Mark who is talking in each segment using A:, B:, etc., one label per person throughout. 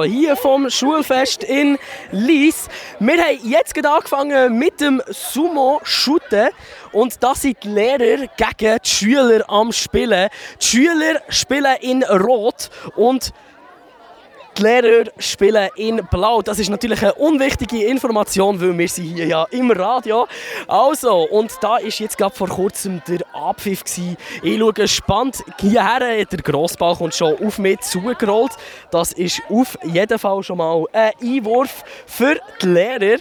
A: hier vom Schulfest in Lyss. Wir haben jetzt gerade angefangen mit dem Sumo-Shooten. Und da sind die Lehrer gegen die Schüler am Spielen. Die Schüler spielen in Rot und die Lehrer spielen in Blau. Das ist natürlich eine unwichtige Information, weil wir sind hier ja im Radio. Also, und da war jetzt gerade vor kurzem der Abpfiff. Ich schaue gespannt hierher. Der Grossball kommt schon auf mich zugerollt. Das ist auf jeden Fall schon mal ein Einwurf für die Lehrer.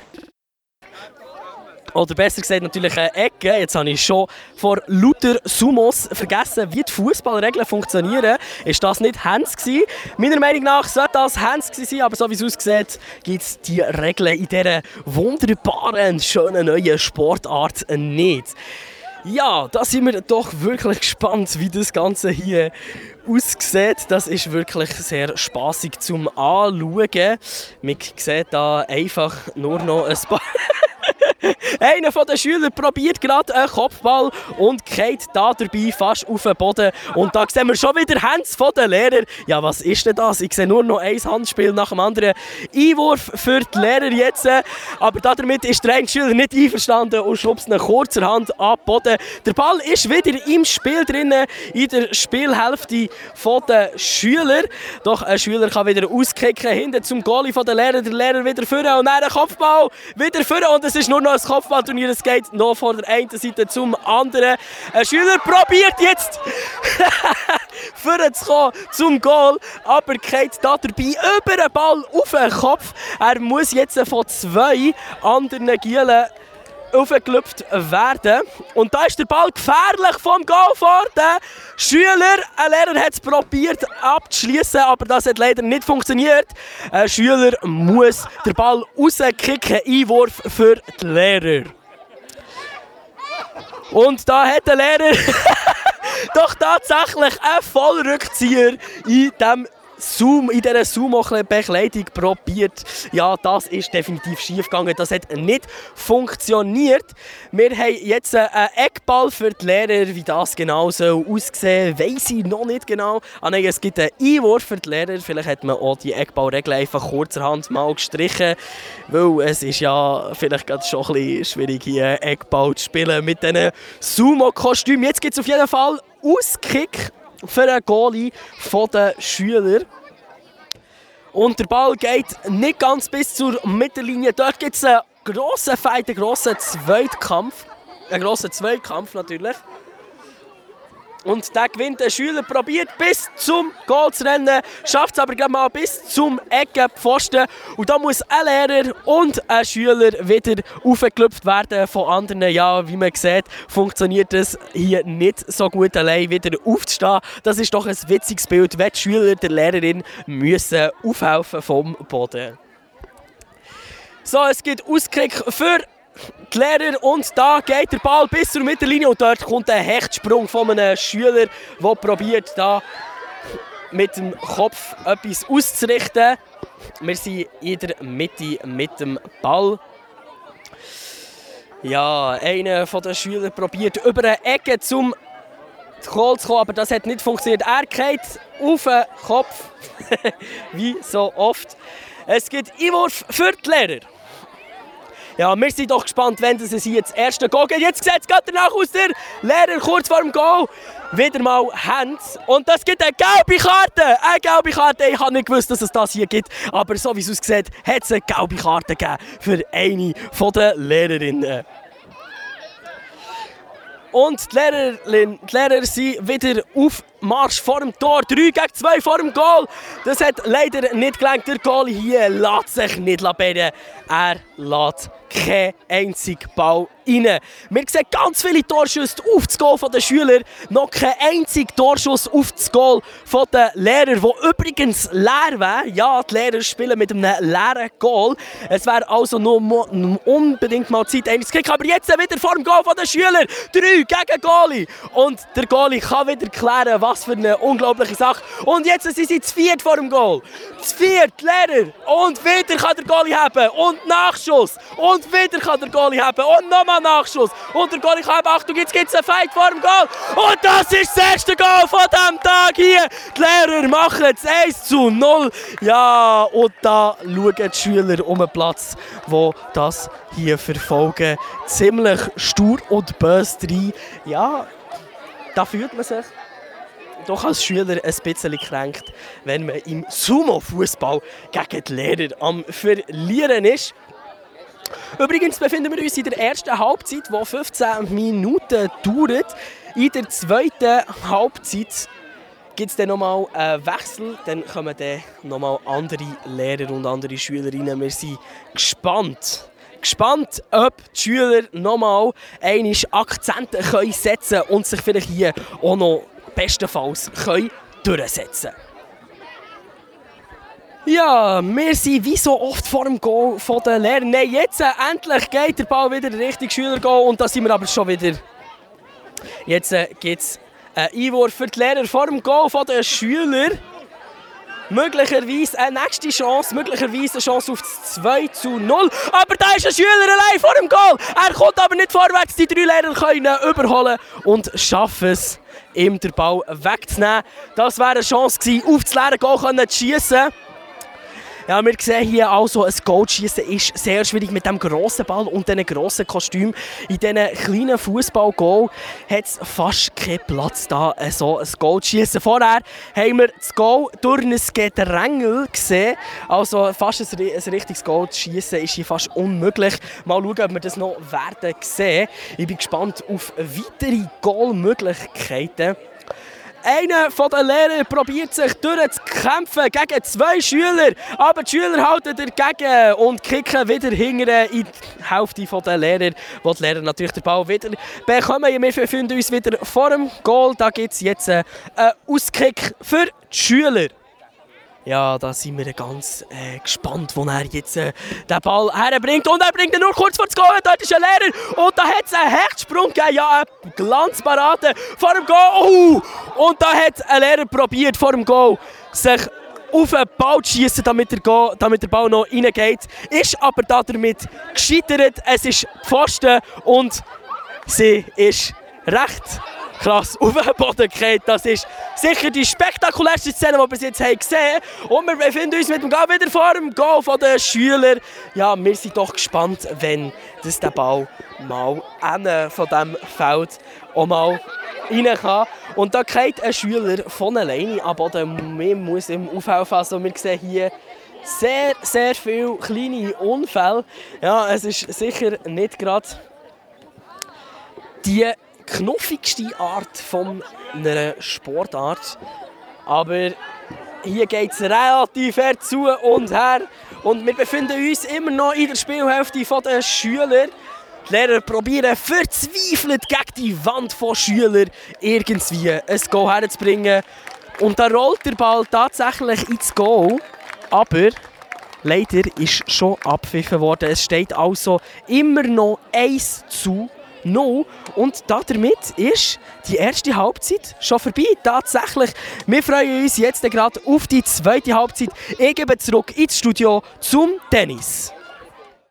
A: Oder besser gesagt natürlich eine Ecke. Jetzt habe ich schon vor lauter Sumos vergessen, wie die Fußballregeln funktionieren. Ist das nicht Hands gewesen? Meiner Meinung nach sollte das Hands gewesen sein, aber so wie es aussieht, gibt es die Regeln in dieser wunderbaren, schönen neuen Sportart nicht. Ja, da sind wir doch wirklich gespannt, wie das Ganze hier aussieht. Das ist wirklich sehr spassig zum Anschauen. Man sieht da einfach nur noch ein paar... Einer der Schüler probiert gerade einen Kopfball und geht da dabei fast auf den Boden. Und da sehen wir schon wieder Hands von den Lehrern. Ja, was ist denn das? Ich sehe nur noch ein Handspiel nach dem anderen. Einwurf für die Lehrer jetzt. Aber damit ist der eine Schüler nicht einverstanden und schubst ihn kurzerhand an den Boden. Der Ball ist wieder im Spiel drin, in der Spielhälfte der Schüler. Doch ein Schüler kann wieder auskicken, hinten zum Goalie der Lehrer. Der Lehrer wieder vorne und dann ein Kopfball wieder vorne. Und es ist nur noch ein Kopfballturnier, es geht noch von der einen Seite zum anderen. Ein Schüler probiert jetzt vorzukommen zum Goal, aber geht da dabei über den Ball auf den Kopf. Er muss jetzt von zwei anderen Gielen aufgelöpft werden. Und da ist der Ball gefährlich vom Goal vor den Schüler. Ein Lehrer hat es probiert abzuschließen, aber das hat leider nicht funktioniert. Ein Schüler muss den Ball rauskicken. Einwurf für die Lehrer. Und da hat der Lehrer doch tatsächlich einen Vollrückzieher in dieser Sumo-Bekleidung probiert. Ja, das ist definitiv schief gegangen. Das hat nicht funktioniert. Wir haben jetzt einen Eckball für die Lehrer. Wie das genau so aussehen soll, weiss ich noch nicht genau. Nein, es gibt einen Einwurf für die Lehrer. Vielleicht hat man auch die Eckballregeln einfach kurzerhand mal gestrichen. Weil es ist ja vielleicht gerade schon ein bisschen schwierig, hier Eckball zu spielen mit diesen Sumo-Kostümen. Jetzt gibt es auf jeden Fall Auskick für einen Goalie der Schüler. Und der Ball geht nicht ganz bis zur Mittellinie. Dort gibt es einen grossen Fight, einen grossen Zweikampf. Einen grossen Zweikampf natürlich. Und der gewinnt der Schüler, probiert bis zum Goal zu rennen, schafft es aber gerade mal bis zum Eckenpfosten. Und da muss ein Lehrer und ein Schüler wieder aufgeklopft werden von anderen. Ja, wie man sieht, funktioniert es hier nicht so gut, allein wieder aufzustehen. Das ist doch ein witziges Bild, wenn die Schüler der Lehrerin müssen aufhelfen vom Boden. So, es gibt Auskick für die Lehrer und da geht der Ball bis zur Mittellinie und dort kommt ein Hechtsprung von einem Schüler, der probiert da mit dem Kopf etwas auszurichten. Wir sind in der Mitte mit dem Ball. Ja, einer der Schüler probiert über eine Ecke zum Goal zu kommen, aber das hat nicht funktioniert. Er geht auf den Kopf, wie so oft. Es gibt Einwurf für die Lehrer. Ja, wir sind doch gespannt, wenn es hier das erste Goal geht. Jetzt sieht es gerade danach aus, der Lehrer kurz vor dem Goal. Wieder mal Hands. Und das gibt eine gelbe Karte. Eine gelbe Karte. Ich habe nicht gewusst, dass es das hier gibt. Aber so wie es aussieht, hat es eine gelbe Karte gegeben für eine der Lehrerinnen. Und die Lehrer sind wieder auf Marsch vor dem Tor. 3 gegen 2 vor dem Goal. Das hat leider nicht gelangt. Der Goal hier lässt sich nicht labern. Er lässt keinen einzigen Ball rein. Wir sehen ganz viele Torschüsse auf das Goal der Schüler. Noch kein einziger Torschuss auf das Goal der Lehrer, der übrigens leer wäre. Ja, die Lehrer spielen mit einem leeren Goal. Es wäre also noch unbedingt mal Zeit, eines zu kicken. Aber jetzt wieder vor dem Goal der Schüler. 3 gegen Goalie. Und der Goalie kann wieder klären, was für eine unglaubliche Sache. Und jetzt sind sie zu viert vor dem Goal. Zu viert, Lehrer. Und wieder kann der Goalie haben. Und Nachschuss. Und wieder kann der Goalie haben. Und nochmal nochmal Nachschuss. Und der Goalie kann, Achtung, jetzt gibt es einen Fight vor dem Goal. Und das ist das erste Goal von diesem Tag hier. Die Lehrer machen es 1:0. Ja, und da schauen die Schüler um den Platz, die das hier verfolgen. Ziemlich stur und böse rein. Ja, da fühlt man sich doch als Schüler ein bisschen gekränkt, wenn man im Sumo-Fußball gegen die Lehrer am Verlieren ist. Übrigens befinden wir uns in der ersten Halbzeit, die 15 Minuten dauert. In der zweiten Halbzeit gibt es dann nochmal einen Wechsel. Dann kommen dann nochmal andere Lehrer und andere Schülerinnen. Wir sind gespannt, ob die Schüler nochmal einmal Akzente setzen können und sich vielleicht hier auch noch bestenfalls durchsetzen können. Ja, wir sind wie so oft vor dem Goal von den Lehrern. Nein, jetzt endlich geht der Ball wieder Richtung Schüler-Goal und da sind wir aber schon wieder. Jetzt gibt es einen Einwurf für die Lehrer vor dem Goal von den Schülern. Möglicherweise eine nächste Chance, möglicherweise eine Chance auf das 2:0. Aber da ist ein Schüler allein vor dem Goal. Er kommt aber nicht vorwärts. Die 3 Lehrer können ihn überholen und schaffen es, ihm den Ball wegzunehmen. Das wäre eine Chance gewesen, auf das leere Goal zu schiessen. Ja, wir sehen hier also, ein Goal zu schiessen ist sehr schwierig mit diesem grossen Ball und diesen grossen Kostüm. In diesen kleinen Fußball-Goal hat es fast keinen Platz, da so ein Goal zu schiessen. Vorher haben wir das Goal durch ein Gedrängel gesehen. Also fast ein richtiges Goal zu schiessen ist hier fast unmöglich. Mal schauen, ob wir das noch werden sehen. Ich bin gespannt auf weitere Goalmöglichkeiten. Einer von den Lehrern probiert sich durchzukämpfen gegen 2 Schüler. Aber die Schüler halten dagegen und kicken wieder hinten in die Hälfte der Lehrer, wo die Lehrer natürlich den Ball wieder bekommen. Wir befinden uns wieder vor dem Goal. Da gibt es jetzt einen Auskick für die Schüler. Ja, da sind wir ganz gespannt, wo er jetzt den Ball herbringt. Und er bringt ihn nur kurz vor das Goal. Dort ist ein Lehrer. Und da hat es einen Hechtsprung gegeben. Ja, eine Glanzparade vor dem Goal. Und da hat ein Lehrer probiert, vor dem Goal sich auf den Ball zu schiessen, damit der Ball noch reingeht. Ist aber damit gescheitert. Es ist Pfosten und sie ist recht krass auf den Boden gefallen. Das ist sicher die spektakulärste Szene, die wir bis jetzt gesehen haben. Und wir befinden uns mit dem Goal wieder vor dem Goal der Schüler. Ja, wir sind doch gespannt, wenn der Ball mal von diesem Feld auch mal rein kann. Und da geht ein Schüler von alleine am Boden. Man muss ihm aufhelfen. Also wir sehen hier sehr, sehr viele kleine Unfälle. Ja, es ist sicher nicht gerade die knuffigste Art von einer Sportart. Aber hier geht es relativ zu und her. Und wir befinden uns immer noch in der Spielhälfte der Schüler. Die Lehrer probieren verzweifelt gegen die Wand von Schülern irgendwie ein Goal herzubringen. Und da rollt der Ball tatsächlich ins Goal. Aber leider ist schon abgepfiffen worden. Es steht also immer noch 1:0. Und damit ist die erste Halbzeit schon vorbei. Tatsächlich, wir freuen uns jetzt gerade auf die zweite Halbzeit. Ich gebe zurück ins Studio zum Tennis.